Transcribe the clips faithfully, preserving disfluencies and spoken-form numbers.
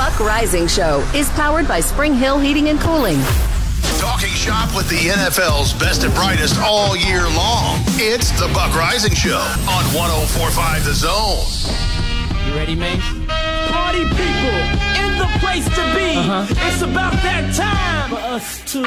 Buck Rising Show is powered by Spring Hill Heating and Cooling. Talking shop with the N F L's best and brightest all year long. It's the Buck Rising Show on one oh four point five The Zone. You ready, man? Party people in the place to be. Uh-huh. It's about that time for us to.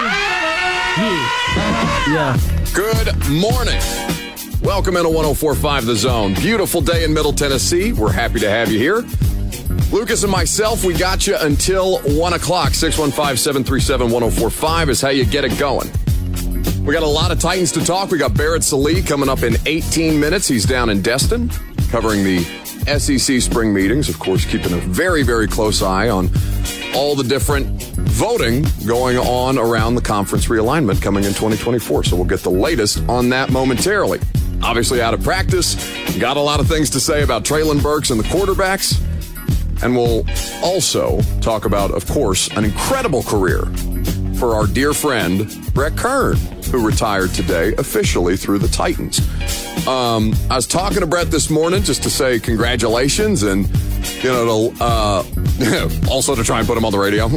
Yeah. Yeah. Good morning. Welcome into one oh four point five The Zone. Beautiful day in Middle Tennessee. We're happy to have you here. Lucas and myself, we got you until one o'clock. six one five, seven three seven, one oh four five is how you get it going. We got a lot of Titans to talk. We got Barrett Sallee coming up in eighteen minutes. He's down in Destin covering the S E C spring meetings. Of course, keeping a very, very close eye on all the different voting going on around the conference realignment coming in twenty twenty-four. So we'll get the latest on that momentarily. Obviously out of practice. Got a lot of things to say about Treylon Burks and the quarterbacks. And we'll also talk about, of course, an incredible career for our dear friend, Brett Kern, who retired today officially through the Titans. Um, I was talking to Brett this morning just to say congratulations and, you know, to, uh, also to try and put him on the radio.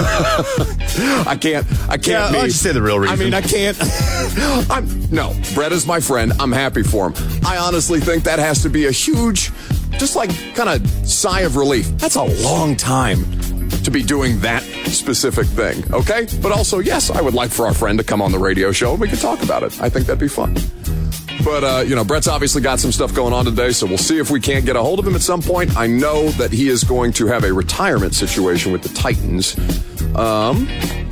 I can't, I can't yeah, be. Why don't you say the real reason? I mean, I can't. I'm, no, Brett is my friend. I'm happy for him. I honestly think that has to be a huge, just like kind of sigh of relief. That's a long time to be doing that specific thing, okay? But also, yes, I would like for our friend to come on the radio show and we can talk about it. I think that'd be fun. But, uh, you know, Brett's obviously got some stuff going on today, so we'll see if we can't get a hold of him at some point. I know that he is going to have a retirement situation with the Titans um,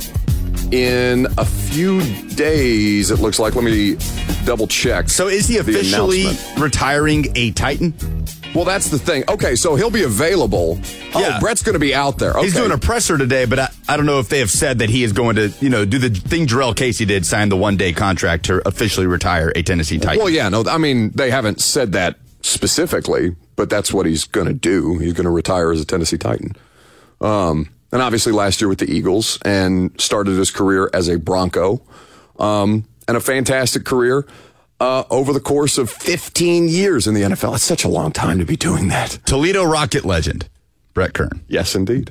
in a few days, it looks like. Let me double check. So is he officially retiring a Titan? Well, that's the thing. Okay, so he'll be available. Oh, yeah. Brett's going to be out there. Okay. He's doing a presser today, but I, I don't know if they have said that he is going to, you know, do the thing Jarrell Casey did, sign the one-day contract to officially retire a Tennessee Titan. Well, yeah, no, I mean, they haven't said that specifically, but that's what he's going to do. He's going to retire as a Tennessee Titan. Um, and obviously last year with the Eagles and started his career as a Bronco. Um, and a fantastic career. Uh, over the course of fifteen years in the N F L. It's such a long time to be doing that. Toledo Rocket legend, Brett Kern. Yes, indeed.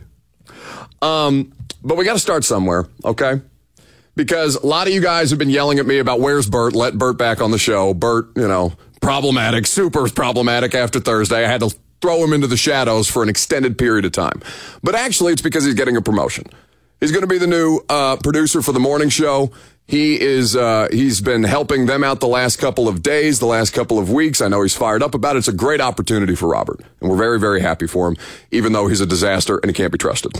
Um, but we got to start somewhere, okay? Because a lot of you guys have been yelling at me about where's Bert? Let Bert back on the show. Bert, you know, problematic, super problematic after Thursday. I had to throw him into the shadows for an extended period of time. But actually, it's because he's getting a promotion. He's going to be the new uh, producer for the morning show. He is, uh, he's been helping them out the last couple of days, the last couple of weeks. I know he's fired up about it. It's a great opportunity for Robert. And we're very, very happy for him, even though he's a disaster and he can't be trusted.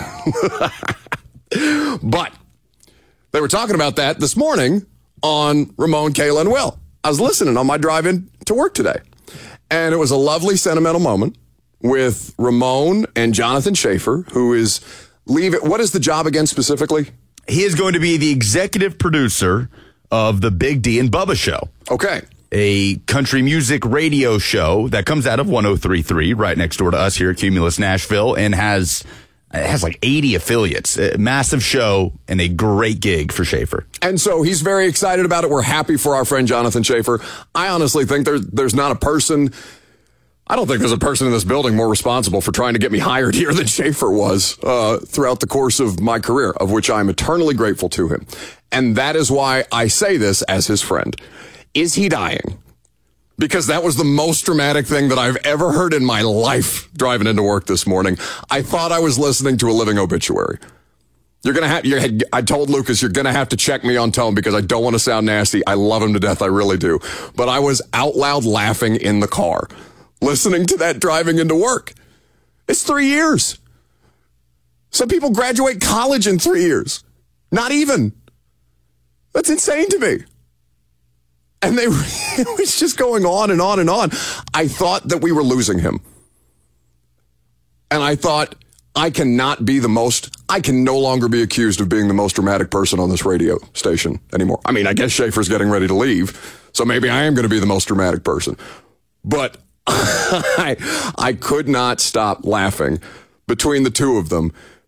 But they were talking about that this morning on Ramon, Kayla, and Will. I was listening on my drive in to work today. And it was a lovely, sentimental moment with Ramon and Jonathan Schaefer, who is leaving. What is the job again specifically? He is going to be the executive producer of the Big D and Bubba Show. Okay. A country music radio show that comes out of one oh three point three right next door to us here at Cumulus Nashville and has it has like eighty affiliates. A massive show and a great gig for Schaefer. And so he's very excited about it. We're happy for our friend Jonathan Schaefer. I honestly think there, there's not a person... I don't think there's a person in this building more responsible for trying to get me hired here than Schaefer was uh, throughout the course of my career, of which I'm eternally grateful to him. And that is why I say this as his friend. Is he dying? Because that was the most dramatic thing that I've ever heard in my life driving into work this morning. I thought I was listening to a living obituary. You're going to have, you're, I told Lucas, you're going to have to check me on tone because I don't want to sound nasty. I love him to death. I really do. But I was out loud laughing in the car, listening to that driving into work. It's three years. Some people graduate college in three years. Not even. That's insane to me. And they, it was just going on and on and on. I thought that we were losing him. And I thought, I cannot be the most, I can no longer be accused of being the most dramatic person on this radio station anymore. I mean, I guess Schaefer's getting ready to leave, so maybe I am going to be the most dramatic person. But I, I could not stop laughing between the two of them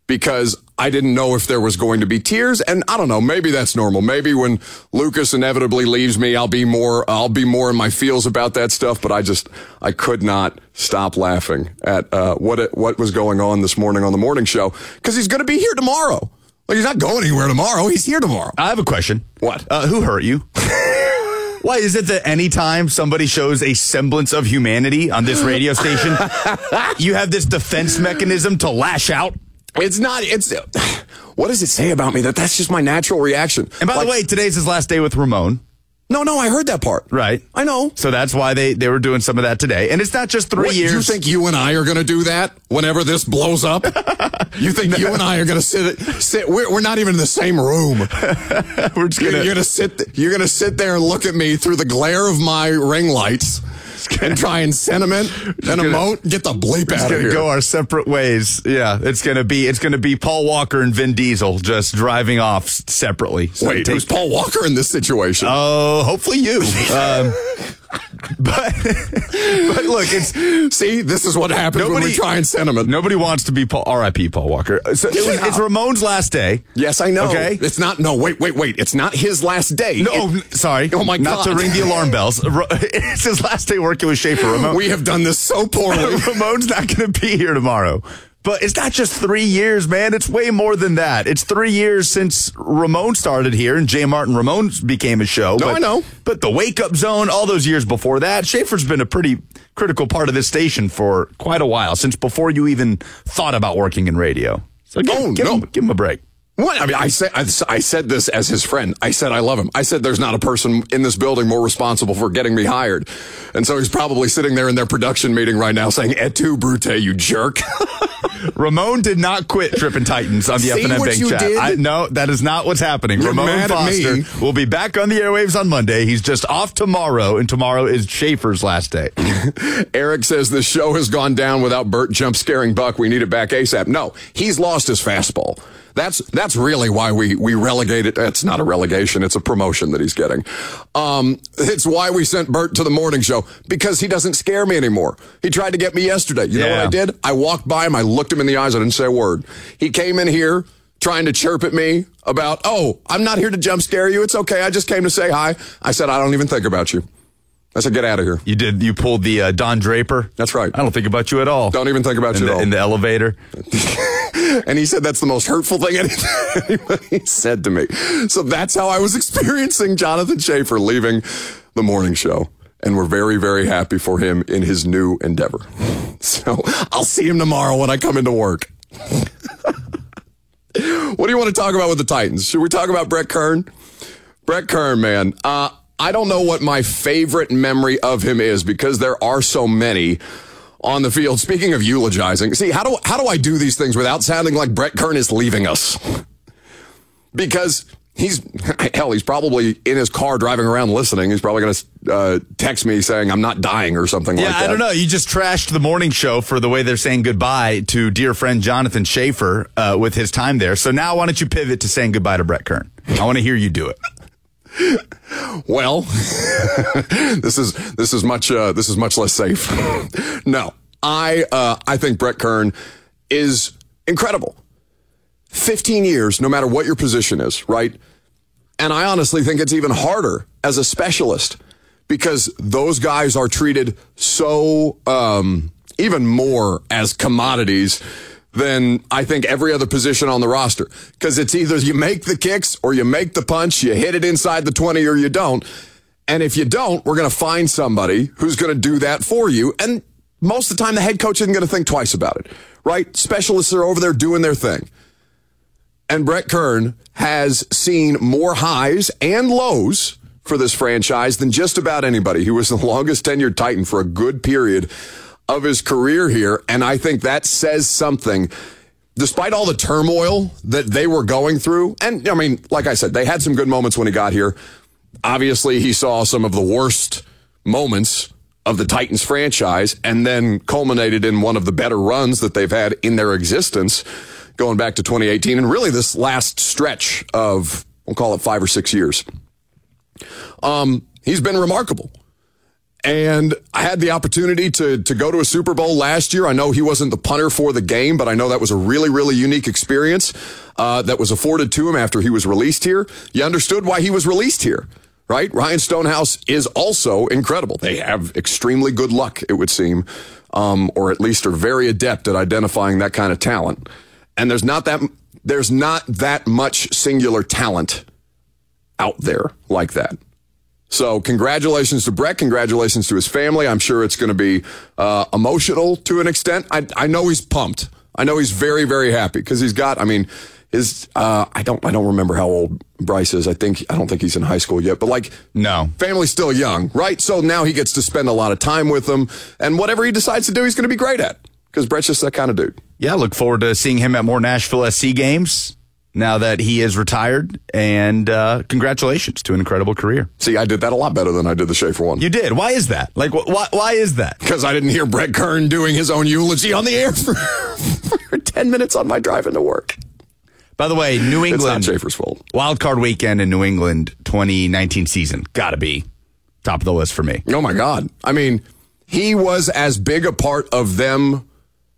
because I didn't know if there was going to be tears. And I don't know, maybe that's normal. Maybe when Lucas inevitably leaves me, I'll be more, I'll be more in my feels about that stuff. But I just, I could not stop laughing at uh, what it, what was going on this morning on the morning show, because he's going to be here tomorrow. Like, he's not going anywhere tomorrow. He's here tomorrow. I have a question. What? Uh, who hurt you? Why is it that anytime somebody shows a semblance of humanity on this radio station, you have this defense mechanism to lash out? It's not, it's, what does it say about me that that's just my natural reaction? And by like, the way, today's his last day with Ramon. No, no, I heard that part. Right. I know. So that's why they, they were doing some of that today. And it's not just three what, years. You think you and I are going to do that whenever this blows up? You think you and I are going to sit, sit, we're, we're not even in the same room. We're just gonna, you're going to sit, you're going to sit there and look at me through the glare of my ring lights and try and sentiment and gonna, emote. Get the bleep out of here. Go our separate ways. Yeah, it's gonna be it's gonna be Paul Walker and Vin Diesel just driving off separately. So Wait, take, who's Paul Walker in this situation? Oh, hopefully you. um, but but look, it's see, this is what happens nobody, when we try and sentiment. Nobody wants to be Paul. R I P Paul Walker. So it was, yeah. It's Ramon's last day. Yes, I know. Okay, it's not. No, wait, wait, wait. It's not his last day. No, it, sorry. Oh my not God! Not to ring the alarm bells. It's his last day working with Schaefer. Ramon. We have done this so poorly. Ramon's not going to be here tomorrow. But it's not just three years, man. It's way more than that. It's three years since Ramon started here and Jay Martin Ramon became a show. No, but, I know. But the Wake Up Zone, all those years before that, Schaefer's been a pretty critical part of this station for quite a while, since before you even thought about working in radio. So give, oh, give, no. him, give him a break. What? I mean, I said, I, I said this as his friend. I said, I love him. I said, there's not a person in this building more responsible for getting me hired. And so he's probably sitting there in their production meeting right now saying, Et tu, Brute, you jerk. Ramon did not quit Trippin' Titans on the See F N M what Bank you chat. did? I, no, that is not what's happening. You're Ramon mad Foster at me. will be back on the airwaves on Monday. He's just off tomorrow, and tomorrow is Schaefer's last day. Eric says the show has gone down without Bert jump scaring Buck. We need it back ASAP. No, he's lost his fastball. That's that's really why we we relegated. It's not a relegation; it's a promotion that he's getting. Um, it's why we sent Bert to the morning show, because he doesn't scare me anymore. He tried to get me yesterday. You yeah. know what I did? I walked by him. I looked him in the eyes. I didn't say a word. He came in here trying to chirp at me about, "Oh, I'm not here to jump scare you. It's okay. I just came to say hi." I said, "I don't even think about you." I said, "Get out of here." You did. You pulled the uh, Don Draper. That's right. I don't think about you at all. Don't even think about in you the, at all. In the elevator. And he said that's the most hurtful thing anybody said to me. So that's how I was experiencing Jonathan Schaefer leaving the morning show. And we're very, very happy for him in his new endeavor. So I'll see him tomorrow when I come into work. What do you want to talk about with the Titans? Should we talk about Brett Kern? Brett Kern, man. Uh, I don't know what my favorite memory of him is, because there are so many on the field. Speaking of eulogizing, see, how do how do I do these things without sounding like Brett Kern is leaving us? Because he's, hell, he's probably in his car driving around listening. He's probably going to uh, text me saying I'm not dying or something yeah, like that. Yeah, I don't know. You just trashed the morning show for the way they're saying goodbye to dear friend Jonathan Schaefer uh, with his time there. So now why don't you pivot to saying goodbye to Brett Kern? I want to hear you do it. Well, this is this is much uh, this is much less safe. No, I uh, I think Brett Kern is incredible. Fifteen years, no matter what your position is, right? And I honestly think it's even harder as a specialist, because those guys are treated so um, even more as commodities than I think every other position on the roster. Because it's either you make the kicks or you make the punch, you hit it inside the twenty or you don't. And if you don't, we're going to find somebody who's going to do that for you. And most of the time, the head coach isn't going to think twice about it, right? Specialists are over there doing their thing. And Brett Kern has seen more highs and lows for this franchise than just about anybody. He was the longest tenured Titan for a good period of his career here, and I think that says something. Despite all the turmoil that they were going through, and I mean, like I said, they had some good moments when he got here. Obviously, he saw some of the worst moments of the Titans franchise, and then culminated in one of the better runs that they've had in their existence, going back to twenty eighteen, and really this last stretch of, we'll call it five or six years. Um, he's been remarkable. And I had the opportunity to to go to a Super Bowl last year. I know he wasn't the punter for the game, but I know that was a really, really unique experience uh, that was afforded to him after he was released here. You understood why he was released here, right? Ryan Stonehouse is also incredible. They have extremely good luck, it would seem, um, or at least are very adept at identifying that kind of talent. And there's not that there's not that much singular talent out there like that. So congratulations to Brett. Congratulations to his family. I'm sure it's going to be uh, emotional to an extent. I, I know he's pumped. I know he's very, very happy because he's got, I mean, his, uh, I don't, I don't remember how old Bryce is. I think, I don't think he's in high school yet, but like, no, family's still young, right? So now he gets to spend a lot of time with them, and whatever he decides to do, he's going to be great at because Brett's just that kind of dude. Yeah, look forward to seeing him at more Nashville S C games now that he is retired, and uh, congratulations to an incredible career. See, I did that a lot better than I did the Schaefer one. You did. Why is that? Like, wh- why? Why is that? Because I didn't hear Brett Kern doing his own eulogy on the air for, for ten minutes on my drive into work. By the way, New England. It's not Schaefer's fault. Wild card weekend in New England twenty nineteen season. Gotta be top of the list for me. Oh, my God. I mean, he was as big a part of them.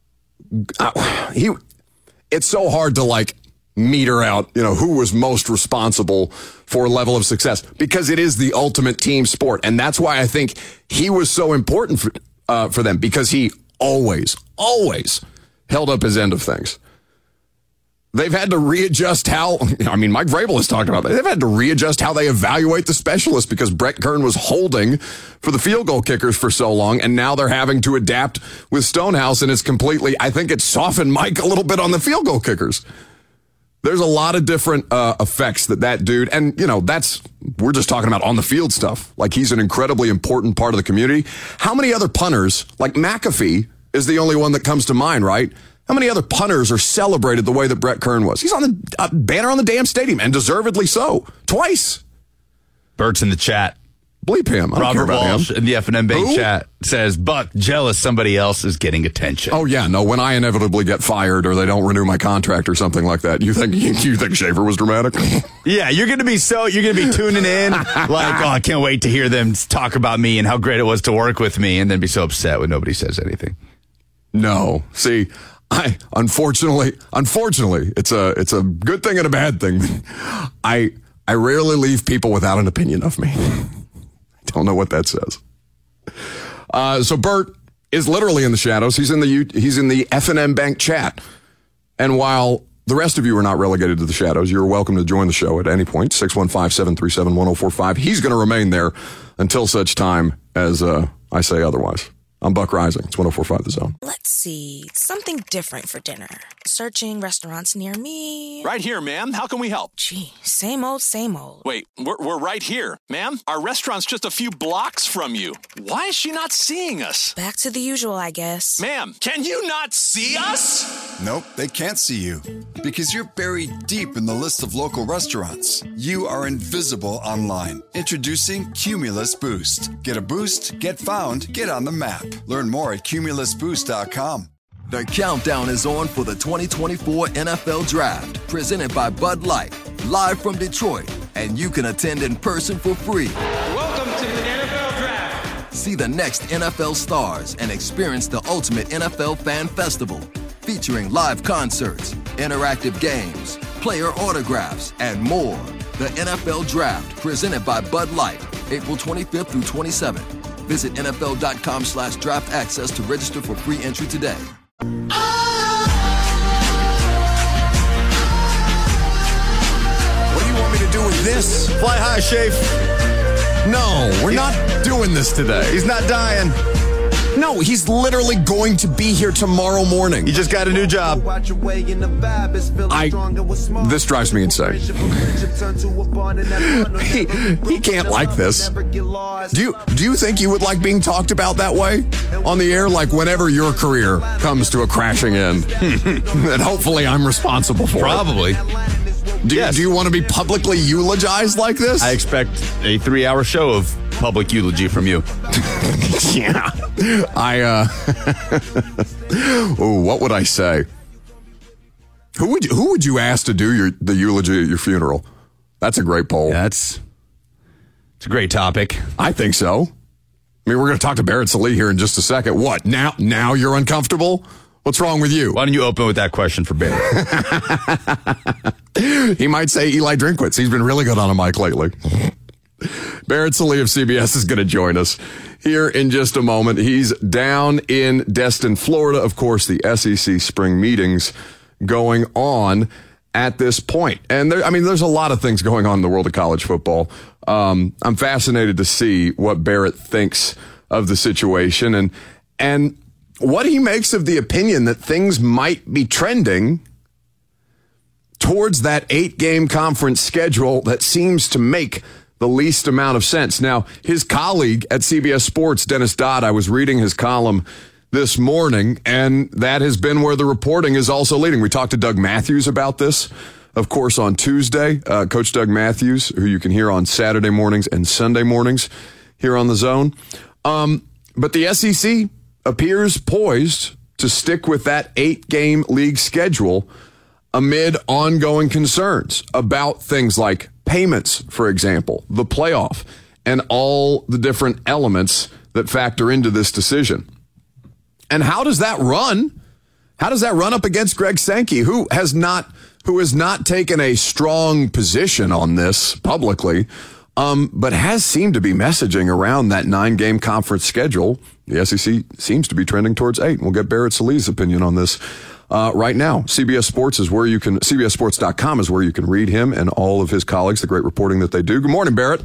Uh, he. It's so hard to, like, meter out, you know, who was most responsible for a level of success because it is the ultimate team sport. And that's why I think he was so important for, uh, for them because he always, always held up his end of things. They've had to readjust how, I mean, Mike Vrabel has talked about that. They've had to readjust how they evaluate the specialists because Brett Kern was holding for the field goal kickers for so long, and now they're having to adapt with Stonehouse, and it's completely, I think it's softened Mike a little bit on the field goal kickers. There's a lot of different uh, effects that that dude, and, you know, that's, we're just talking about on the field stuff. Like, he's an incredibly important part of the community. How many other punters, like McAfee is the only one that comes to mind, right? How many other punters are celebrated the way that Brett Kern was? He's on the uh, banner on the damn stadium, and deservedly so. Twice. Bert's in the chat. Bleep him. I don't Robert care about Walsh him. in the F N M Bank Who? chat says, Buck, jealous somebody else is getting attention. Oh, yeah. No, when I inevitably get fired or they don't renew my contract or something like that, you think you think Schaefer was dramatic? Yeah, you're going to be so, you're going to be tuning in like, oh, I can't wait to hear them talk about me and how great it was to work with me, and then be so upset when nobody says anything. No. See, I unfortunately, unfortunately, it's a it's a good thing and a bad thing. I I rarely leave people without an opinion of me. I don't know what that says. Uh, so Bert is literally in the shadows. He's in the he's in the F N M Bank chat. And while the rest of you are not relegated to the shadows, you're welcome to join the show at any point. six one five, seven three seven, one oh four five. He's going to remain there until such time as uh, I say otherwise. I'm Buck Rising. It's one oh four point five The Zone. Let's see. Something different for dinner. Searching restaurants near me. Right here, ma'am. How can we help? Gee, same old, same old. Wait, we're, we're right here. Ma'am, our restaurant's just a few blocks from you. Why is she not seeing us? Back to the usual, I guess. Ma'am, can you not see us? Nope, they can't see you. Because you're buried deep in the list of local restaurants. You are invisible online. Introducing Cumulus Boost. Get a boost, get found, get on the map. Learn more at cumulus boost dot com. The countdown is on for the twenty twenty-four N F L Draft, presented by Bud Light, live from Detroit, and you can attend in person for free. Welcome to the N F L Draft. See the next N F L stars and experience the ultimate N F L fan festival, featuring live concerts, interactive games, player autographs, and more. The N F L Draft, presented by Bud Light, April twenty-fifth through twenty-seventh. Visit N F L dot com slash draft access to register for free entry today. What do you want me to do with this? Fly high, Shafe. No, we're not doing this today. He's not dying. No, he's literally going to be here tomorrow morning. He just got a new job. I, this drives me insane. he, he can't like this. Do you, do you think you would like being talked about that way on the air? Like whenever your career comes to a crashing end, and hopefully I'm responsible for Probably. it. Do, Yes. do you want to be publicly eulogized like this? I expect a three-hour show of public eulogy from you. Yeah. I, uh, oh, what would I say? Who would you, who would you ask to do your, the eulogy at your funeral? That's a great poll. Yeah, that's, it's a great topic. I think so. I I mean, we're going to talk to Barrett Sallee here in just a second. What, now Now you're uncomfortable? What's wrong with you? Why don't you open with that question for Barrett? He might say Eli Drinkwitz. He's been really good on a mic lately. Barrett Sallee of C B S is going to join us here in just a moment. He's down in Destin, Florida. Of course, the S E C spring meetings going on at this point. And there, I mean, there's a lot of things going on in the world of college football. Um, I'm fascinated to see what Barrett thinks of the situation and, and what he makes of the opinion that things might be trending towards that eight-game conference schedule that seems to make the least amount of sense. Now, his colleague at C B S Sports, Dennis Dodd, I was reading his column this morning, and that has been where the reporting is also leading. We talked to Doug Matthews about this, of course, on Tuesday. Uh, Coach Doug Matthews, who you can hear on Saturday mornings and Sunday mornings here on The Zone. Um, but the S E C appears poised to stick with that eight-game league schedule amid ongoing concerns about things like payments, for example, the playoff, and all the different elements that factor into this decision. And how does that run? How does that run up against Greg Sankey, who has not who has not taken a strong position on this publicly, um, but has seemed to be messaging around that nine-game conference schedule? The S E C seems to be trending towards eight. We'll get Barrett Sallee's opinion on this Uh, right now. C B S Sports is where you can, C B S Sports dot com is where you can read him and all of his colleagues, the great reporting that they do. Good morning, Barrett.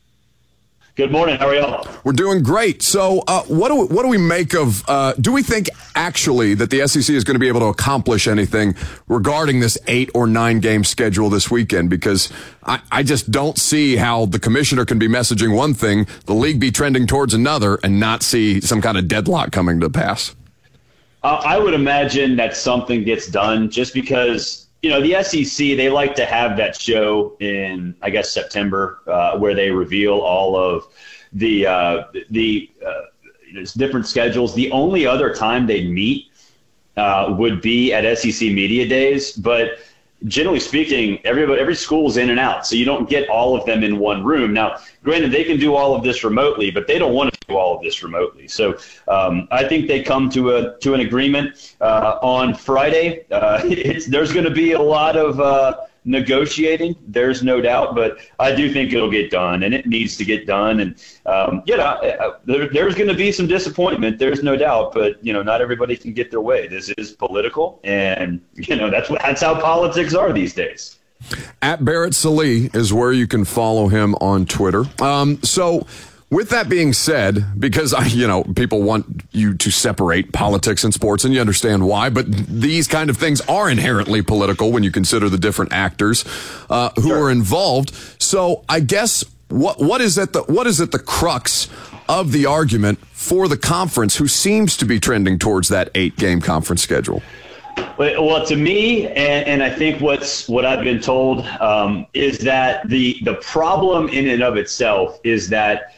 Good morning. How are y'all? We're doing great. So, uh, what do we, what do we make of, uh, do we think actually that the S E C is going to be able to accomplish anything regarding this eight or nine game schedule this weekend? Because I, I just don't see how the commissioner can be messaging one thing, the league be trending towards another, and not see some kind of deadlock coming to pass. Uh, I would imagine that something gets done just because, you know, the S E C, they like to have that show in, I guess, September, uh, where they reveal all of the uh, the uh, different schedules. The only other time they meet uh, would be at S E C Media Days. But generally speaking, everybody, every school is in and out, so you don't get all of them in one room. Now, granted, they can do all of this remotely, but they don't want to do all of this remotely. So um, I think they come to a to an agreement uh, on Friday. Uh, it's, there's going to be a lot of uh, negotiating, there's no doubt, but I do think it'll get done, and it needs to get done. And um, you know, there, there's going to be some disappointment, there's no doubt, but you know, not everybody can get their way. This is political, and you know, that's what, that's how politics are these days. At Barrett Sallee is where you can follow him on Twitter. Um, so with that being said, because I, you know, people want you to separate politics and sports, and you understand why, but these kind of things are inherently political when you consider the different actors uh, who sure. are involved. So I guess what what is at the what is at the crux of the argument for the conference, who seems to be trending towards that eight-game conference schedule? Well, to me, and, and I think what's what I've been told um, is that the the problem in and of itself is that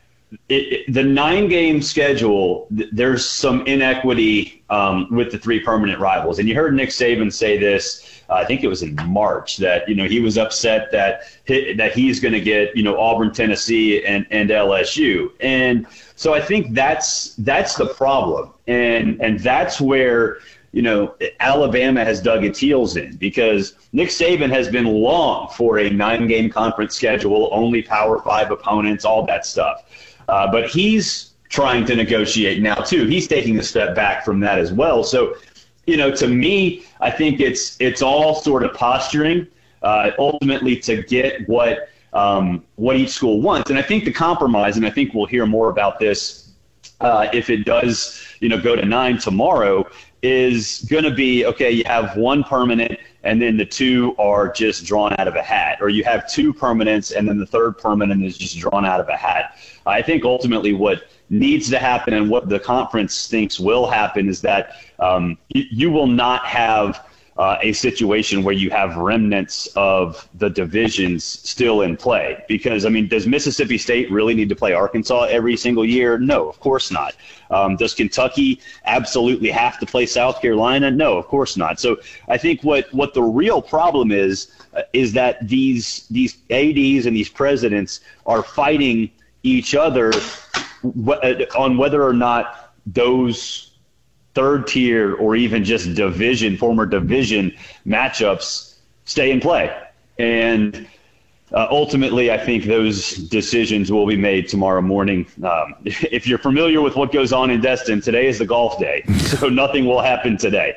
it, it, the nine-game schedule, th- there's some inequity um, with the three permanent rivals. And you heard Nick Saban say this, uh, I think it was in March, that you know he was upset that he, that he's going to get you know Auburn, Tennessee, and, and L S U. And so I think that's that's the problem, and and that's where you know, Alabama has dug its heels in, because Nick Saban has been long for a nine-game conference schedule, only Power Five opponents, all that stuff. Uh, but he's trying to negotiate now, too. He's taking a step back from that as well. So, you know, to me, I think it's it's all sort of posturing, uh, ultimately to get what um, what each school wants. And I think the compromise, and I think we'll hear more about this uh, if it does, you know, go to nine tomorrow, is going to be, okay, you have one permanent and then the two are just drawn out of a hat, or you have two permanents and then the third permanent is just drawn out of a hat. I think ultimately what needs to happen and what the conference thinks will happen is that um, you, you will not have uh, a situation where you have remnants of the divisions still in play. Because, I mean, does Mississippi State really need to play Arkansas every single year? No, of course not. Um, does Kentucky absolutely have to play South Carolina? No, of course not. So I think what, what the real problem is, uh, is that these these A Ds and these presidents are fighting each other on whether or not those third tier or even just division, former division matchups stay in play. And uh, ultimately, I think those decisions will be made tomorrow morning. Um, if you're familiar with what goes on in Destin, today is the golf day, so nothing will happen today.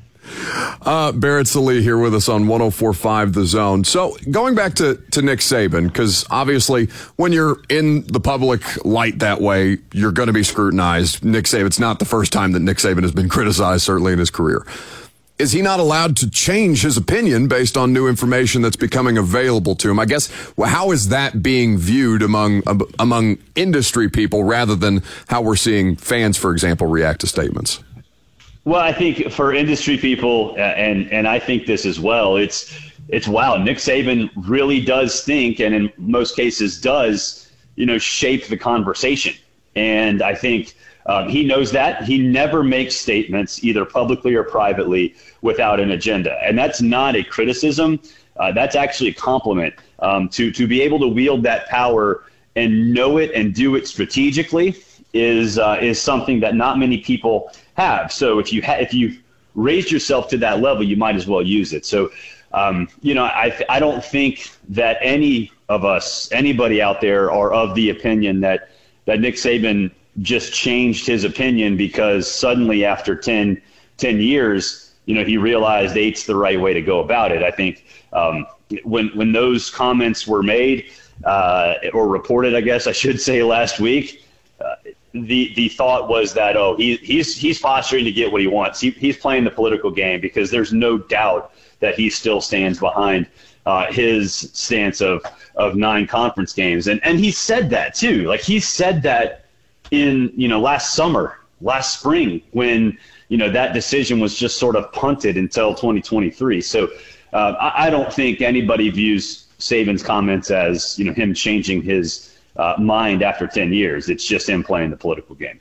Uh, Barrett Sallee here with us on one oh four point five The Zone. So going back to, to Nick Saban, because obviously when you're in the public light that way, you're going to be scrutinized. Nick Saban, it's not the first time that Nick Saban has been criticized, certainly in his career. Is he not allowed to change his opinion based on new information that's becoming available to him? I guess, well, how is that being viewed among uh, among industry people rather than how we're seeing fans, for example, react to statements? Well, I think for industry people, uh, and and I think this as well, it's it's wow, Nick Saban really does think, and in most cases does, you know, shape the conversation. And I think um, he knows that. He never makes statements, either publicly or privately, without an agenda. And that's not a criticism. Uh, that's actually a compliment. Um, to to be able to wield that power and know it and do it strategically is uh, is something that not many people have. So if you ha- if you raised yourself to that level, you might as well use it. So, um, you know, I th- I don't think that any of us, anybody out there, are of the opinion that that Nick Saban just changed his opinion because suddenly after ten, ten years, you know, he realized eight's the right way to go about it. I think um, when when those comments were made uh, or reported, I guess I should say, last week, uh, the the thought was that, oh, he, he's he's posturing to get what he wants. He, he's playing the political game because there's no doubt that he still stands behind uh, his stance of of nine conference games. And and he said that too. Like he said that in, you know, last summer, last spring, when, you know, that decision was just sort of punted until twenty twenty-three. So uh, I, I don't think anybody views Saban's comments as, you know, him changing his Uh, mind after ten years. It's just him playing the political game.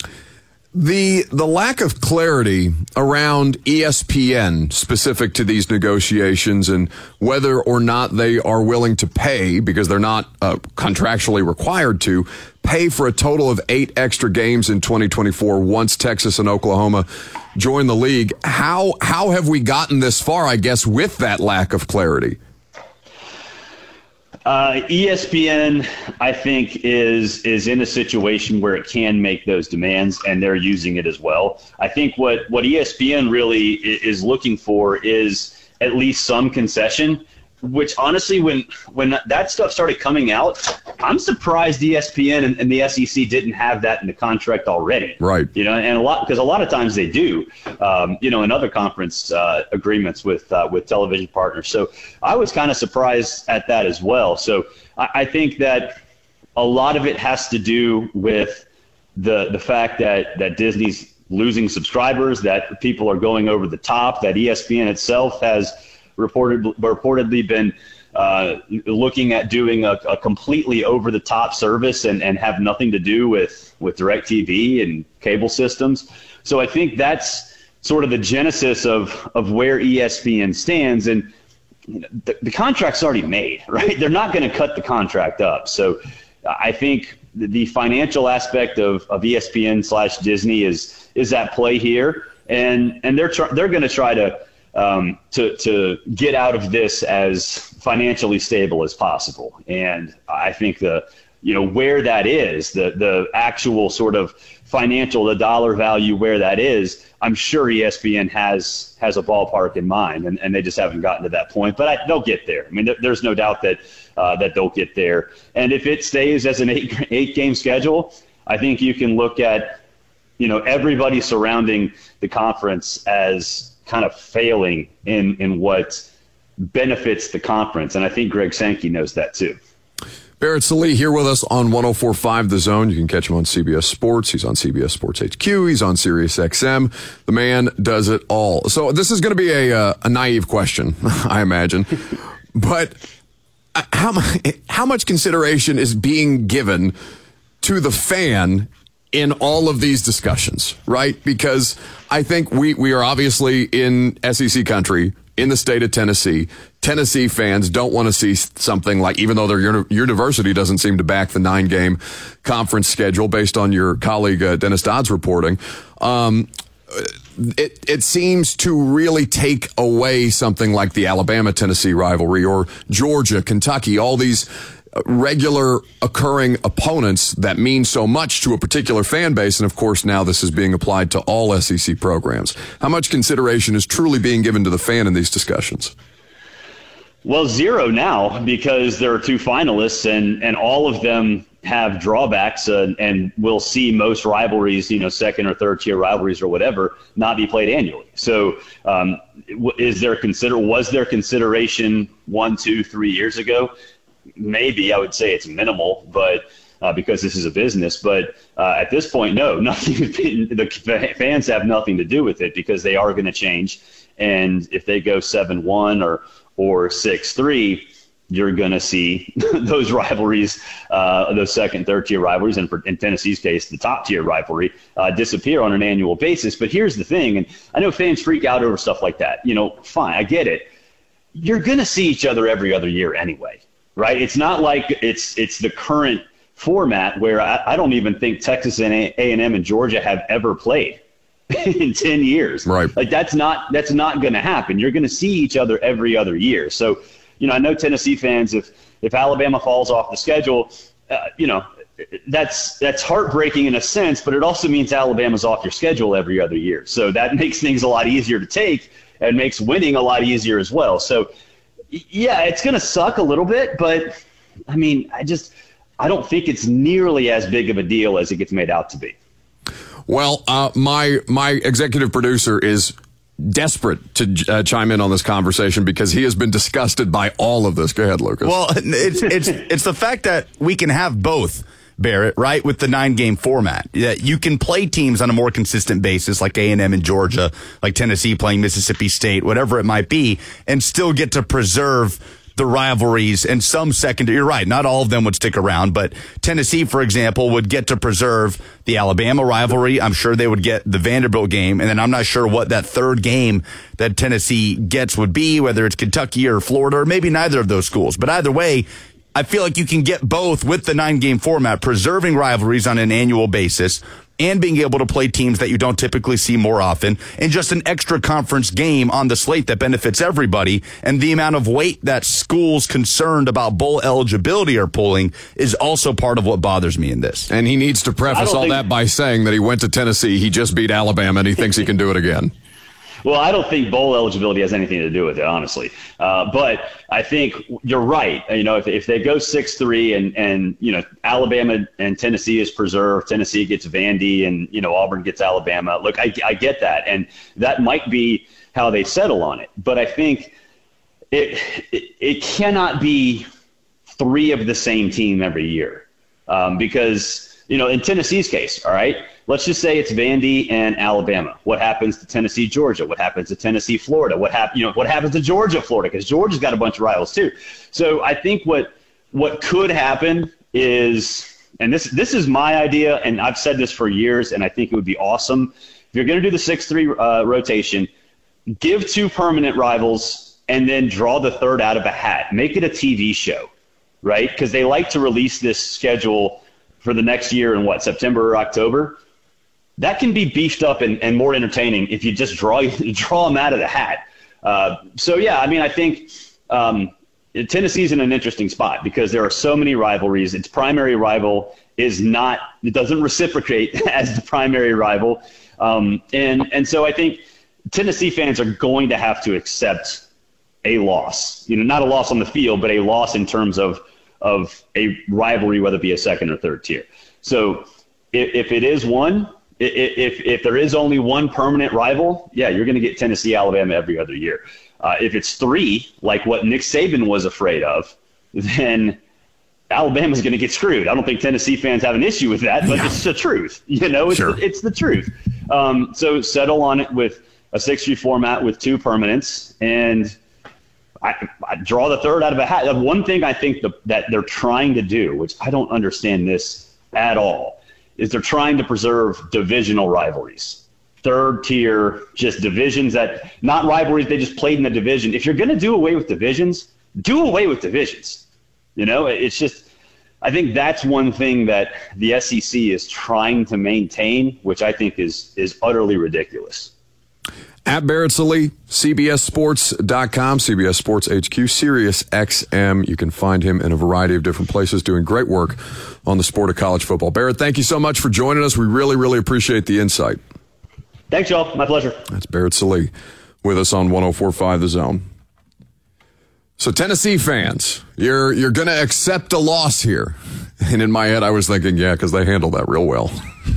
The the lack of clarity around E S P N specific to these negotiations and whether or not they are willing to pay, because they're not uh, contractually required to, pay for a total of eight extra games in twenty twenty-four once Texas and Oklahoma join the league. How how have we gotten this far, I guess, with that lack of clarity? Uh, E S P N, I think, is is in a situation where it can make those demands, and they're using it as well. I think what, what E S P N really is looking for is at least some concession, which honestly, when when that stuff started coming out, I'm surprised E S P N and, and the S E C didn't have that in the contract already. Right. You know, and a lot because a lot of times they do. Um, you know, in other conference uh, agreements with uh, with television partners. So I was kind of surprised at that as well. So I, I think that a lot of it has to do with the the fact that that Disney's losing subscribers, that people are going over the top, that E S P N itself has reported reportedly been uh, looking at doing a, a completely over-the-top service and, and have nothing to do with, with DirecTV and cable systems. So I think that's sort of the genesis of, of where E S P N stands. And you know, the, the contract's already made, right? They're not going to cut the contract up. So I think the financial aspect of, of E S P N slash Disney is is at play here. And, and they're, tr- they're going to try to Um, to to get out of this as financially stable as possible. And I think the you know where that is, the the actual sort of financial, the dollar value where that is, I'm sure E S P N has has a ballpark in mind, and, and they just haven't gotten to that point. But I, they'll get there. I mean, th- there's no doubt that uh, that they'll get there. And if it stays as an eight eight game schedule, I think you can look at you know everybody surrounding the conference as kind of failing in, in what benefits the conference. And I think Greg Sankey knows that too. Barrett Sallee here with us on one oh four point five The Zone. You can catch him on C B S Sports. He's on C B S Sports H Q. He's on Sirius X M. The man does it all. So this is going to be a, uh, a naive question, I imagine. But how, how much consideration is being given to the fan in all of these discussions, right? Because I think we, we are obviously in S E C country, in the state of Tennessee. Tennessee fans don't want to see something like, even though their uni- university doesn't seem to back the nine-game conference schedule based on your colleague uh, Dennis Dodd's reporting, um, it, it seems to really take away something like the Alabama-Tennessee rivalry or Georgia, Kentucky, all these regular occurring opponents that mean so much to a particular fan base. And of course, now this is being applied to all S E C programs. How much consideration is truly being given to the fan in these discussions? Well, zero now, because there are two finalists, and, and all of them have drawbacks, uh, and we'll see most rivalries, you know, second or third tier rivalries or whatever, not be played annually. So um, is there consider was there consideration one, two, three years ago? Maybe. I would say it's minimal, but uh, because this is a business. But uh, at this point, no, nothing. The fans have nothing to do with it because they are going to change. And if they go seven one or or six three, you're going to see those rivalries, uh, those second, third tier rivalries, and for, in Tennessee's case, the top tier rivalry, uh, disappear on an annual basis. But here's the thing, and I know fans freak out over stuff like that. You know, fine, I get it. You're going to see each other every other year anyway, right? It's not like it's it's the current format where I, I don't even think Texas and A and M and Georgia have ever played in ten years. Right. Like that's not that's not going to happen. You're going to see each other every other year. So, you know, I know Tennessee fans, if if Alabama falls off the schedule, uh, you know, that's that's heartbreaking in a sense, but it also means Alabama's off your schedule every other year. So that makes things a lot easier to take and makes winning a lot easier as well. So, yeah, it's going to suck a little bit, but I mean, I just I don't think it's nearly as big of a deal as it gets made out to be. Well, uh, my my executive producer is desperate to uh, chime in on this conversation because he has been disgusted by all of this. Go ahead, Lucas. Well, it's it's it's the fact that we can have both, Barrett, right, with the nine-game format. That you can play teams on a more consistent basis, like A and M in Georgia, like Tennessee playing Mississippi State, whatever it might be, and still get to preserve the rivalries and some secondary. You're right, not all of them would stick around, but Tennessee, for example, would get to preserve the Alabama rivalry. I'm sure they would get the Vanderbilt game, and then I'm not sure what that third game that Tennessee gets would be, whether it's Kentucky or Florida, or maybe neither of those schools. But either way, I feel like you can get both with the nine-game format, preserving rivalries on an annual basis and being able to play teams that you don't typically see more often, and just an extra conference game on the slate that benefits everybody. And the amount of weight that schools concerned about bowl eligibility are pulling is also part of what bothers me in this. And he needs to preface all think- that by saying that he went to Tennessee, he just beat Alabama, and he thinks he can do it again. Well, I don't think bowl eligibility has anything to do with it, honestly. Uh, but I think you're right. You know, if, if they go six three and, and, you know, Alabama and Tennessee is preserved, Tennessee gets Vandy, and, you know, Auburn gets Alabama. Look, I, I get that. And that might be how they settle on it. But I think it, it, it cannot be three of the same team every year. Um, because, you know, in Tennessee's case, all right, let's just say it's Vandy and Alabama. What happens to Tennessee, Georgia? What happens to Tennessee, Florida? What hap- you know, what happens to Georgia, Florida? Because Georgia's got a bunch of rivals too. So I think what what could happen is, and this this is my idea, and I've said this for years, and I think it would be awesome. If you're going to do the six three uh, rotation, give two permanent rivals and then draw the third out of a hat. Make it a T V show, right? Because they like to release this schedule for the next year in what, September or October. That can be beefed up and, and more entertaining if you just draw draw them out of the hat. Uh, so, yeah, I mean, I think um, Tennessee's in an interesting spot because there are so many rivalries. Its primary rival is not – it doesn't reciprocate as the primary rival. Um, and, and so I think Tennessee fans are going to have to accept a loss. You know, not a loss on the field, but a loss in terms of, of a rivalry, whether it be a second or third tier. So if, if it is one – If if there is only one permanent rival, yeah, you're going to get Tennessee, Alabama every other year. Uh, if it's three, like what Nick Saban was afraid of, then Alabama's going to get screwed. I don't think Tennessee fans have an issue with that, but yeah. It's the truth. You know, it's, sure. the, it's the truth. Um, so settle on it with a six three format with two permanents, and I, I draw the third out of a hat. One thing I think the, that they're trying to do, which I don't understand this at all, is they're trying to preserve divisional rivalries. third tier, just divisions that, not rivalries, they just played in the division. If you're going to do away with divisions, do away with divisions. You know, it's just, I think that's one thing that the S E C is trying to maintain, which I think is is utterly ridiculous. At Barrett Sallee, C B S Sports dot com, C B S Sports H Q, Sirius X M. You can find him in a variety of different places doing great work on the sport of college football. Barrett, thank you so much for joining us. We really, really appreciate the insight. Thanks, y'all. My pleasure. That's Barrett Sallee with us on one oh four point five The Zone. So Tennessee fans, you're you're going to accept a loss here. And in my head, I was thinking, yeah, because they handled that real well.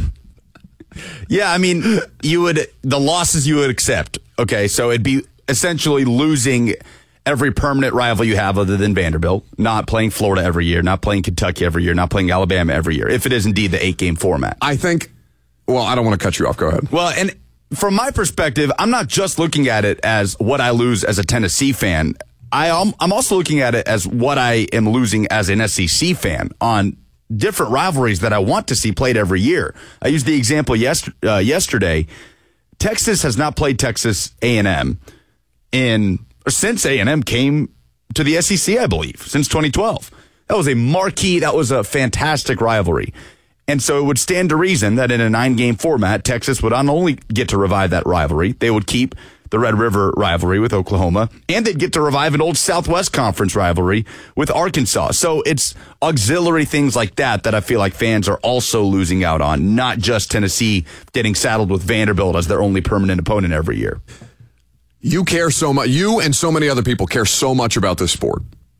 Yeah, I mean, you would the losses you would accept. Okay, so it'd be essentially losing every permanent rival you have other than Vanderbilt, not playing Florida every year, not playing Kentucky every year, not playing Alabama every year, if it is indeed the eight-game format. I think, well, I don't want to cut you off. Go ahead. Well, and from my perspective, I'm not just looking at it as what I lose as a Tennessee fan. I am, I'm also looking at it as what I am losing as an S E C fan on different rivalries that I want to see played every year. I used the example yes, uh, yesterday. Texas has not played Texas A and M in or since A and M came to the S E C, I believe, since twenty twelve. That was a marquee, that was a fantastic rivalry. And so it would stand to reason that in a nine-game format, Texas would not only get to revive that rivalry, they would keep the Red River rivalry with Oklahoma, and they'd get to revive an old Southwest Conference rivalry with Arkansas. So it's auxiliary things like that that I feel like fans are also losing out on, not just Tennessee getting saddled with Vanderbilt as their only permanent opponent every year. You care so much, you and so many other people care so much about this sport.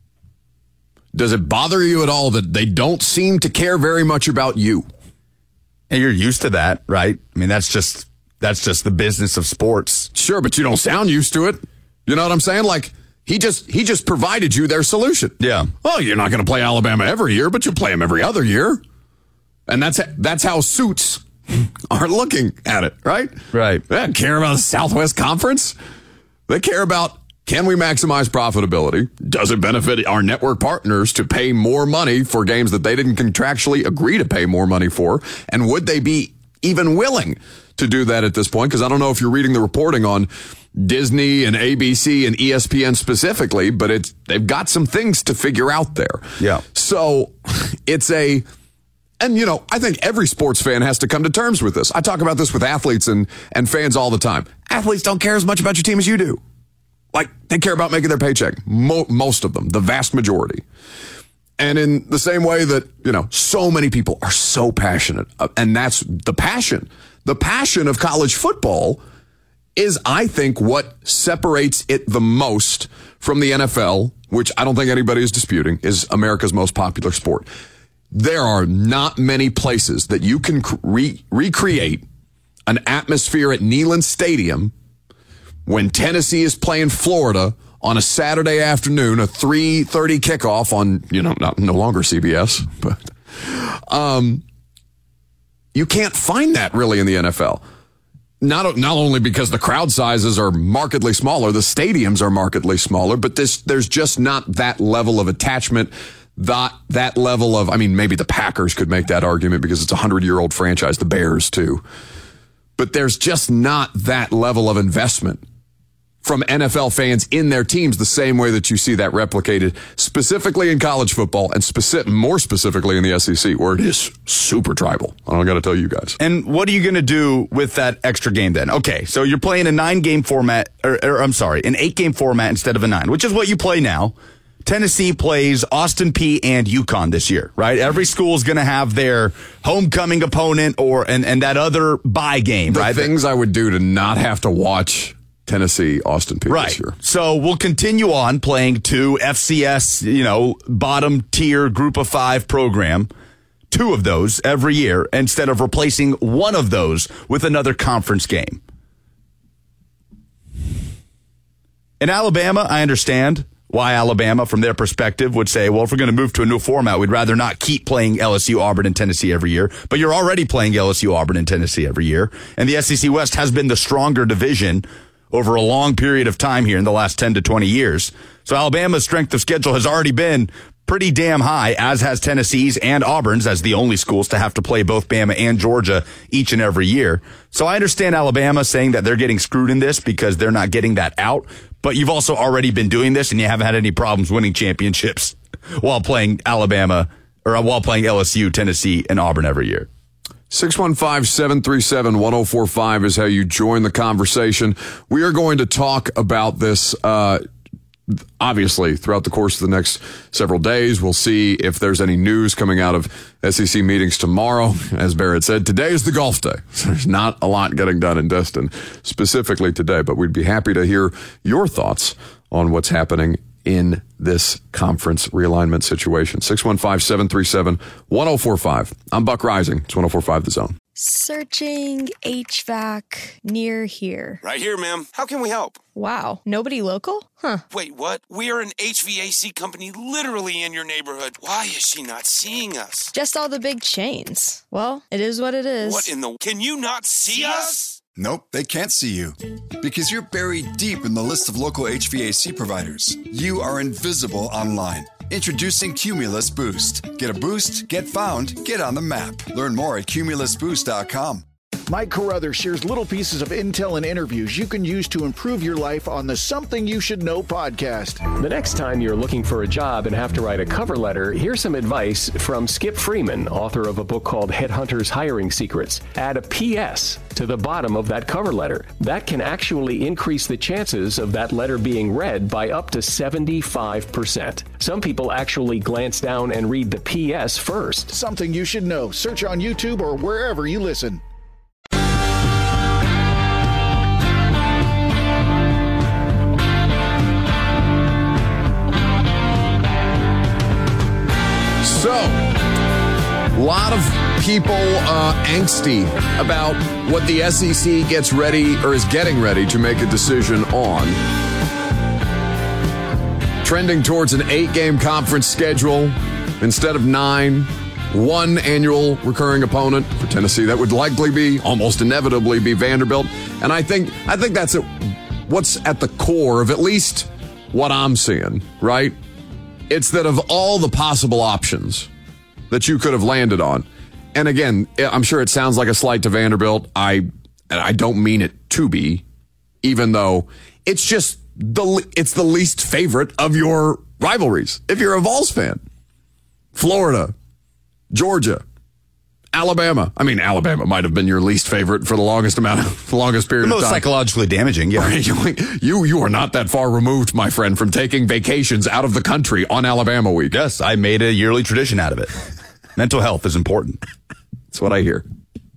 Does it bother you at all that they don't seem to care very much about you? And you're used to that, right? I mean, that's just... That's just the business of sports. Sure, but you don't sound used to it. You know what I'm saying? Like, he just he just provided you their solution. Yeah. Well, you're not going to play Alabama every year, but you'll play them every other year. And that's that's how suits are looking at it, right? Right. They don't care about the Southwest Conference. They care about, can we maximize profitability? Does it benefit our network partners to pay more money for games that they didn't contractually agree to pay more money for? And would they be even willing to do that at this point? Because I don't know if you're reading the reporting on Disney and A B C and E S P N specifically, but it's they've got some things to figure out there. Yeah. So it's a, and you know, I think every sports fan has to come to terms with this. I talk about this with athletes and, and fans all the time. Athletes don't care as much about your team as you do. Like, they care about making their paycheck. Mo- most of them, the vast majority. And in the same way that, you know, so many people are so passionate, uh, and that's the passion. The passion of college football is, I think, what separates it the most from the N F L, which I don't think anybody is disputing, is America's most popular sport. There are not many places that you can re- recreate an atmosphere at Neyland Stadium when Tennessee is playing Florida on a Saturday afternoon, a three thirty kickoff on, you know, not, no longer C B S, but um, you can't find that really in the N F L. Not, not only because the crowd sizes are markedly smaller, the stadiums are markedly smaller, but this, there's just not that level of attachment, that, that level of, I mean, maybe the Packers could make that argument because it's a hundred-year-old franchise, the Bears too. But there's just not that level of investment from N F L fans in their teams the same way that you see that replicated specifically in college football and specific, more specifically in the S E C, where it is super tribal. I don't got to tell you guys. And what are you going to do with that extra game then? Okay, so you're playing a nine-game format, or, or I'm sorry, an eight-game format instead of a nine, which is what you play now. Tennessee plays Austin Peay and UConn this year, right? Every school is going to have their homecoming opponent or and, and that other bye game, the right? Things I would do to not have to watch Tennessee, Austin Peay right. this year. So we'll continue on playing two F C S, you know, bottom tier group of five program, two of those every year instead of replacing one of those with another conference game. In Alabama, I understand why Alabama, from their perspective, would say, well, if we're going to move to a new format, we'd rather not keep playing L S U, Auburn, and Tennessee every year. But you're already playing L S U, Auburn, and Tennessee every year. And the S E C West has been the stronger division over a long period of time here in the last ten to twenty years. So Alabama's strength of schedule has already been pretty damn high, as has Tennessee's and Auburn's as the only schools to have to play both Bama and Georgia each and every year. So I understand Alabama saying that they're getting screwed in this because they're not getting that out. But you've also already been doing this and you haven't had any problems winning championships while playing Alabama or while playing L S U, Tennessee, and Auburn every year. six one five, seven three seven, one oh four five is how you join the conversation. We are going to talk about this, uh, obviously, throughout the course of the next several days. We'll see if there's any news coming out of S E C meetings tomorrow. As Barrett said, today is the golf day. So there's not a lot getting done in Destin specifically today, but we'd be happy to hear your thoughts on what's happening in this conference realignment situation. six one five, seven three seven, one oh four five. I'm Buck Rising. It's one oh four five The Zone. Searching H V A C near here. Right here, ma'am. How can we help? Wow. Nobody local? Huh. Wait, what? We are an H V A C company literally in your neighborhood. Why is she not seeing us? Just all the big chains. Well, it is what it is. What in the... Can you not see us? Nope, they can't see you. Because you're buried deep in the list of local H V A C providers. You are invisible online. Introducing Cumulus Boost. Get a boost, get found, get on the map. Learn more at cumulus boost dot com. Mike Carruthers shares little pieces of intel and interviews you can use to improve your life on the Something You Should Know podcast. The next time you're looking for a job and have to write a cover letter, here's some advice from Skip Freeman, author of a book called Headhunters Hiring Secrets. Add a P S to the bottom of that cover letter. That can actually increase the chances of that letter being read by up to seventy-five percent. Some people actually glance down and read the P S first. Something You Should Know. Search on YouTube or wherever you listen. So, a lot of people uh, angsty about what the S E C gets ready or is getting ready to make a decision on. Trending towards an eight-game conference schedule instead of nine. One annual recurring opponent for Tennessee. That would likely be, almost inevitably, be Vanderbilt. And I think I think that's it, what's at the core of at least what I'm seeing, right? It's that of all the possible options that you could have landed on, and again, I'm sure it sounds like a slight to Vanderbilt. I and I don't mean it to be, even though it's just the it's the least favorite of your rivalries. If you're a Vols fan, Florida, Georgia, Alabama. I mean, Alabama might have been your least favorite for the longest amount of the longest period the of most time. Psychologically damaging, yeah. you you are not that far removed, my friend, from taking vacations out of the country on Alabama week. Yes, I made a yearly tradition out of it. Mental health is important. That's what I hear.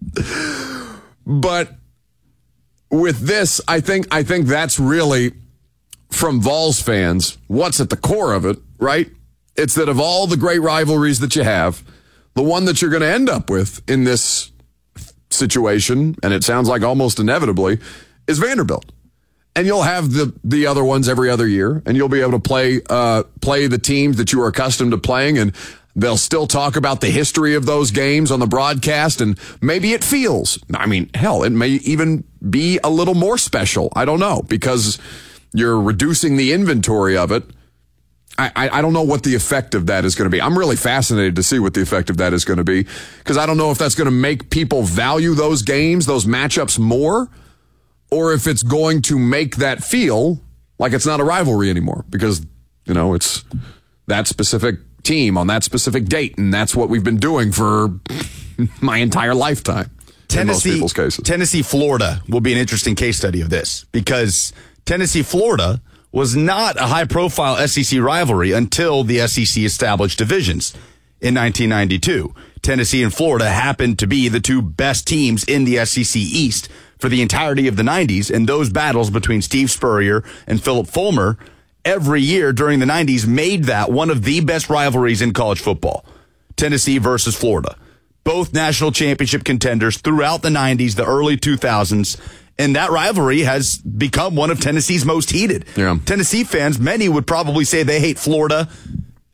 But with this, I think I think that's really, from Vols fans, what's at the core of it, right? It's that of all the great rivalries that you have, the one that you're going to end up with in this situation, and it sounds like almost inevitably, is Vanderbilt. And you'll have the the other ones every other year, and you'll be able to play uh, play the teams that you are accustomed to playing, and they'll still talk about the history of those games on the broadcast, and maybe it feels, I mean, hell, it may even be a little more special. I don't know, because you're reducing the inventory of it. I, I don't know what the effect of that is going to be. I'm really fascinated to see what the effect of that is going to be, because I don't know if that's going to make people value those games, those matchups more, or if it's going to make that feel like it's not a rivalry anymore, because, you know, it's that specific team on that specific date, and that's what we've been doing for my entire lifetime. Tennessee, in most people's cases. Tennessee, Florida will be an interesting case study of this, because Tennessee, Florida was not a high-profile S E C rivalry until the S E C established divisions in nineteen ninety-two. Tennessee and Florida happened to be the two best teams in the S E C East for the entirety of the nineties, and those battles between Steve Spurrier and Philip Fulmer every year during the nineties made that one of the best rivalries in college football. Tennessee versus Florida. Both national championship contenders throughout the nineties, the early two thousands, and that rivalry has become one of Tennessee's most heated. Yeah. Tennessee fans, many would probably say they hate Florida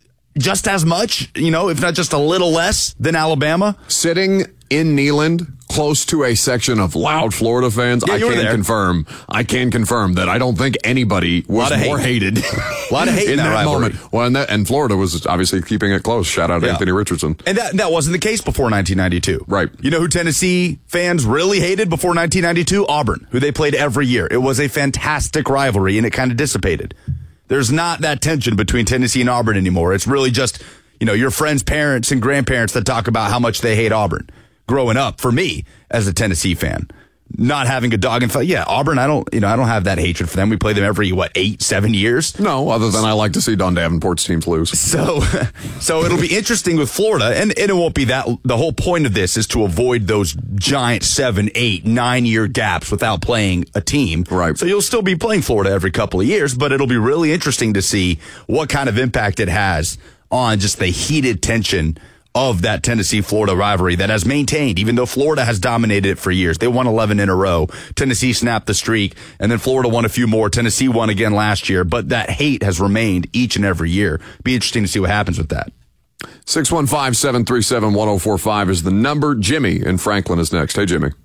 just as much, you know, if not just a little less than Alabama. Sitting in Neyland, close to a section of loud Florida fans, Yeah, I you were can there. confirm. I can confirm that I don't think anybody was Lot of more hate. hated. A lot of hate in that that rivalry. moment. Well, and, that, and Florida was obviously keeping it close. Shout out to Yeah. Anthony Richardson. And that, that wasn't the case before nineteen ninety-two. Right. You know who Tennessee fans really hated before nineteen ninety-two? Auburn, who they played every year. It was a fantastic rivalry, and it kind of dissipated. There's not that tension between Tennessee and Auburn anymore. It's really just, you know, your friends' parents and grandparents that talk about how much they hate Auburn. Growing up, for me, as a Tennessee fan, not having a dog in fight. Yeah, Auburn, I don't, you know, I don't have that hatred for them. We play them every, what, eight, seven years? No, other than I like to see Don Davenport's teams lose. So, so it'll be interesting with Florida, and, and it won't be that. The whole point of this is to avoid those giant seven, eight, nine year gaps without playing a team. Right. So you'll still be playing Florida every couple of years, but it'll be really interesting to see what kind of impact it has on just the heated tension of that Tennessee-Florida rivalry that has maintained, even though Florida has dominated it for years. They won eleven in a row. Tennessee snapped the streak, and then Florida won a few more. Tennessee won again last year, but that hate has remained each and every year. Be interesting to see what happens with that. six one five, seven three seven, one oh four five is the number. Jimmy in Franklin is next. Hey, Jimmy.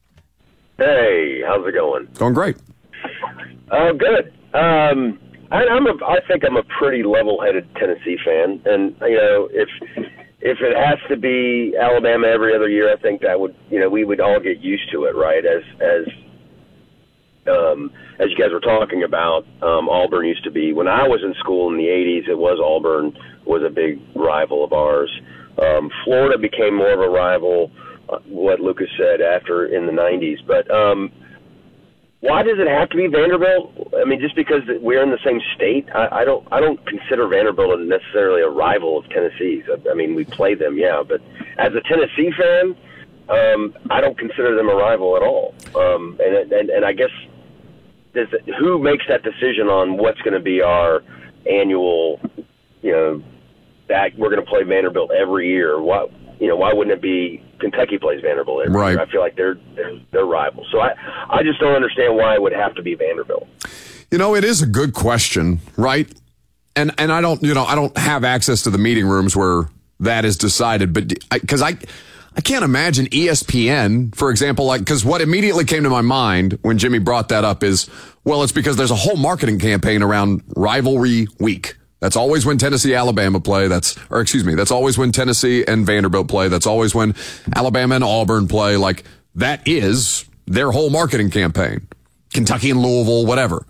Hey, how's it going? Going great. Uh, good. Um, I, I'm a, I think I'm a pretty level-headed Tennessee fan, and you know, if if it has to be Alabama every other year, I think that would, you know, we would all get used to it, right? As as um, as you guys were talking about, um, Auburn used to be, when I was in school in the eighties, it was Auburn was a big rival of ours. Um, Florida became more of a rival, uh, what Lucas said, after in the nineties, but. Um, Why does it have to be Vanderbilt? I mean, just because we're in the same state, I, I don't. I don't consider Vanderbilt necessarily a rival of Tennessee's. I, I mean, we play them, yeah, but as a Tennessee fan, um, I don't consider them a rival at all. Um, and, and and I guess does it, who makes that decision on what's going to be our annual, you know, that we're going to play Vanderbilt every year? Why, you know, why wouldn't it be Kentucky plays Vanderbilt every right. year? I feel like they're, they're they're rivals. So I, I just don't understand why it would have to be Vanderbilt. You know, it is a good question, right? And and I don't, you know, I don't have access to the meeting rooms where that is decided, but because I, I, I can't imagine E S P N, for example, like, because what immediately came to my mind when Jimmy brought that up is, well, it's because there's a whole marketing campaign around rivalry week. That's always when Tennessee, Alabama play. That's, or excuse me, that's always when Tennessee and Vanderbilt play. That's always when Alabama and Auburn play. Like, that is their whole marketing campaign. Kentucky and Louisville, whatever.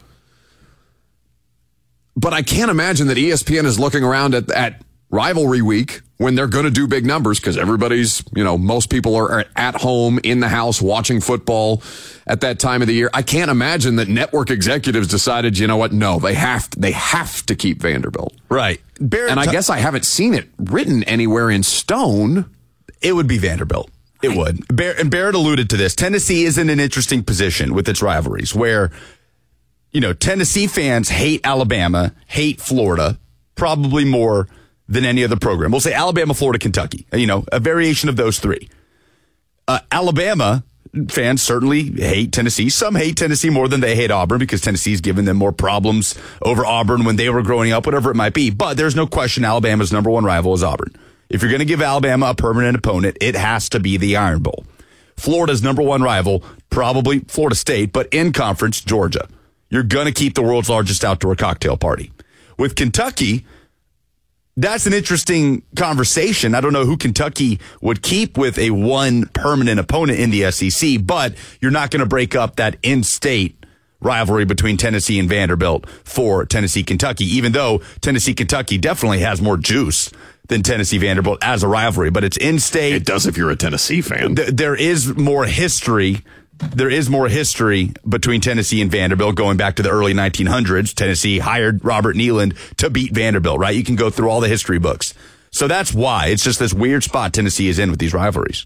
But I can't imagine that E S P N is looking around at, at rivalry week when they're going to do big numbers because everybody's, you know, most people are at home in the house watching football at that time of the year. I can't imagine that network executives decided, you know what, no, they have to, they have to keep Vanderbilt. Right. Barrett and I t- guess I haven't seen it written anywhere in stone. It would be Vanderbilt. It would. Bar- and Barrett alluded to this. Tennessee is in an interesting position with its rivalries where, you know, Tennessee fans hate Alabama, hate Florida, probably more than any other program. We'll say Alabama, Florida, Kentucky, you know, a variation of those three. Uh, Alabama fans certainly hate Tennessee. Some hate Tennessee more than they hate Auburn because Tennessee's given them more problems over Auburn when they were growing up, whatever it might be. But there's no question Alabama's number one rival is Auburn. If you're going to give Alabama a permanent opponent, it has to be the Iron Bowl. Florida's number one rival, probably Florida State, but in conference, Georgia. You're going to keep the world's largest outdoor cocktail party. With Kentucky, that's an interesting conversation. I don't know who Kentucky would keep with a one permanent opponent in the S E C, but you're not going to break up that in-state rivalry between Tennessee and Vanderbilt for Tennessee-Kentucky, even though Tennessee-Kentucky definitely has more juice than Tennessee-Vanderbilt as a rivalry, but it's in-state. It does if you're a Tennessee fan. Th- there is more history. There is more history between Tennessee and Vanderbilt going back to the early nineteen hundreds. Tennessee hired Robert Neyland to beat Vanderbilt, right? You can go through all the history books. So that's why it's just this weird spot Tennessee is in with these rivalries.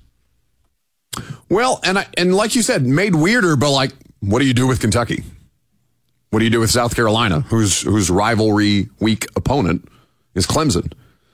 Well, and I, and like you said, made weirder, but like, what do you do with Kentucky? What do you do with South Carolina, whose whose rivalry week opponent is Clemson?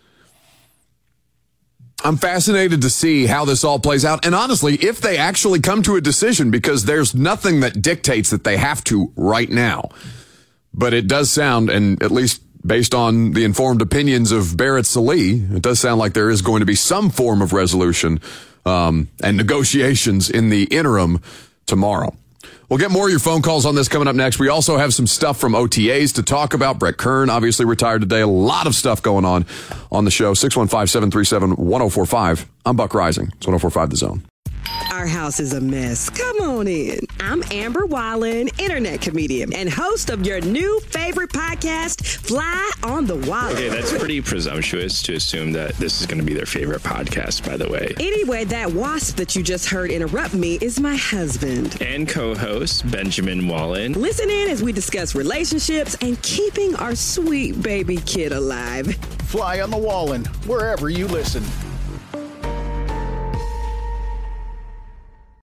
I'm fascinated to see how this all plays out. And honestly, if they actually come to a decision, because there's nothing that dictates that they have to right now. But it does sound, and at least based on the informed opinions of Barrett Sallee, it does sound like there is going to be some form of resolution um, and negotiations in the interim tomorrow. We'll get more of your phone calls on this coming up next. We also have some stuff from O T As to talk about. Brett Kern obviously retired today. A lot of stuff going on on the show. six one five, seven three seven, one oh four five. I'm Buck Rising. It's one oh four five The Zone. Our house is a mess. Come on in. I'm Amber Wallen, internet comedian and host of your new favorite podcast, Fly on the Wall. Okay, that's pretty presumptuous to assume that this is going to be their favorite podcast, by the way. Anyway, that wasp that you just heard interrupt me is my husband. And co-host, Benjamin Wallen. Listen in as we discuss relationships and keeping our sweet baby kid alive. Fly on the Wallen, wherever you listen.